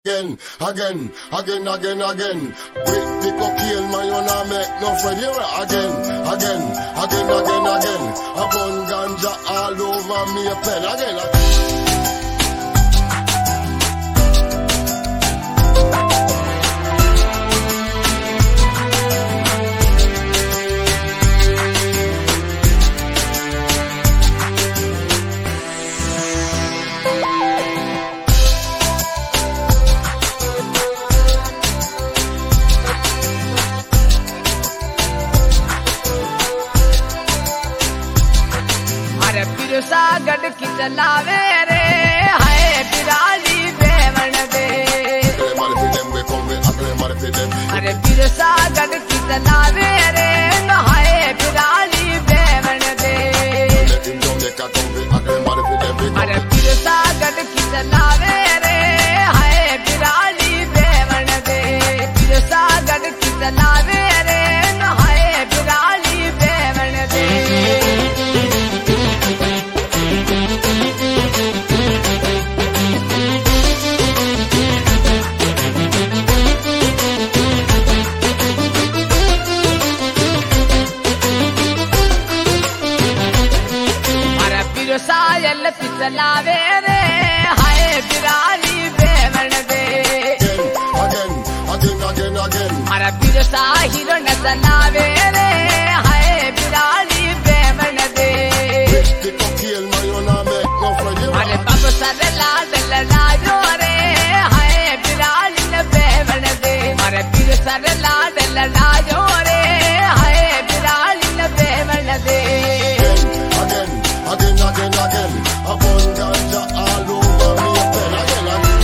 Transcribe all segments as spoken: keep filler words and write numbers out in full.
Again, again, again, again, again. With the cocaine, man, you not make no friend. You again, again, again, again, again. A bun ganja all over me a pen. Again, again. सागड़ की चलावे रे हाय बिराली Bevan दे अरे बिर सागड़ की चलावे रे हाय बिराली बेवन दे अरे बिर सागड़ की चलावे रे हाय बिराली बेवन दे बिर सागड़ की चलावे रे हाय बिराली बेवन दे सायल पिछलावे रे हाय बिराली बेवन दे अरे बिर साहिर न चलावे रे हाय बिराली बेवन दे अरे तब सर लाड लड़ायो रे हाय बिराली न बेवन दे अरे बिर सर लाड लड़ायो रे हाय बिराली न बेवन दे Again, again, again, a bun ganja all over me a pen. Again, again.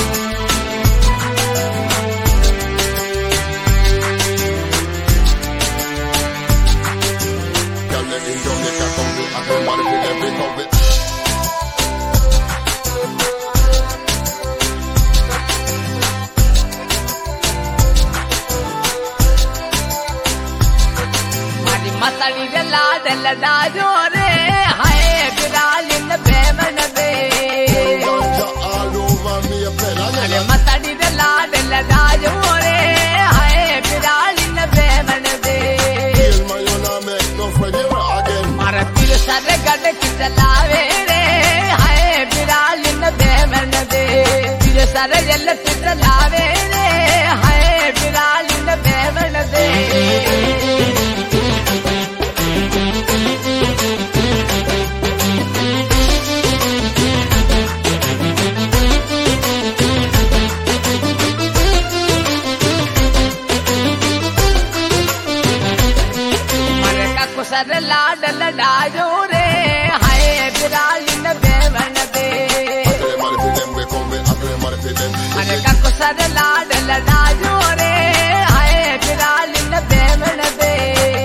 Girl, let him down, let her come with. I can body for them, they come with. Mari matali de la de la da jore. बिराली न बेवन दे अरे मतड़ी दे लाड लड़ायो रे हाय बिराली न बेवन दे मारा बिर सर गड़ की चलावे रे हाय बिराली न बेवन दे बिर सर जल की चलावे रे हाय बिराली न बेवन दे सर लाड लड़ायो रे हाय बिराली न बेवन दे अरे काको सर लाड लड़ायो रे हाय बिराली न बेवन दे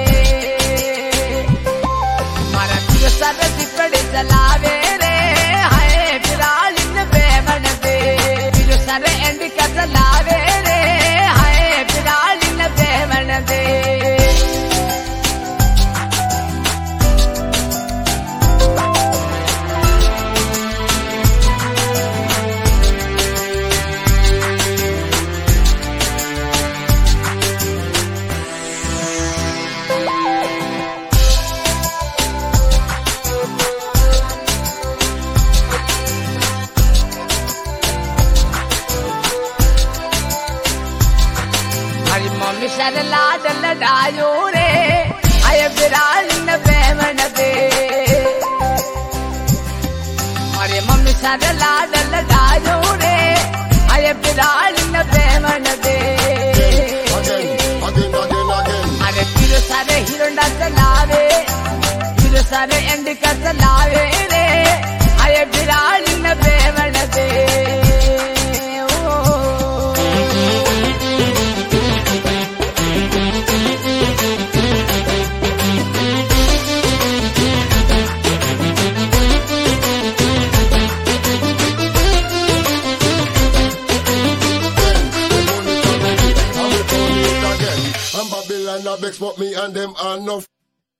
मारा बिर सर दिपड़े चलावे रे हाय बिराली न बेवन दे बिर सर एंड का चलावे रे हाय बिराली न बेवन दे मम्मी सर लाड लड़ायो रे आय बिराली न बेवन दे अरे मम्मी सर लाड लड़ायो रे आय बिराली न बेवन दे अरे बिर सर हिरंडा चलावे बिर सर एंड का चलावे रे आय बिराली न बेवन दे Babylon, I export me and them are enough.